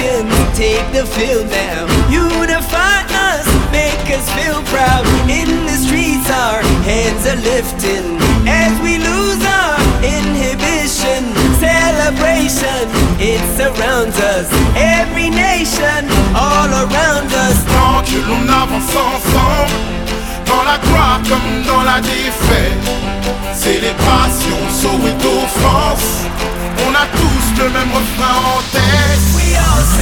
Lions take the field now. Unify us, make us feel proud. In the streets our hands are lifting as we lose our inhibition. Celebration, it surrounds us. Every nation, all around us. Tant que l'on avance ensemble, dans la gloire comme dans la défaite, célébration, Soweto, France, on a tous le même refrain en tête.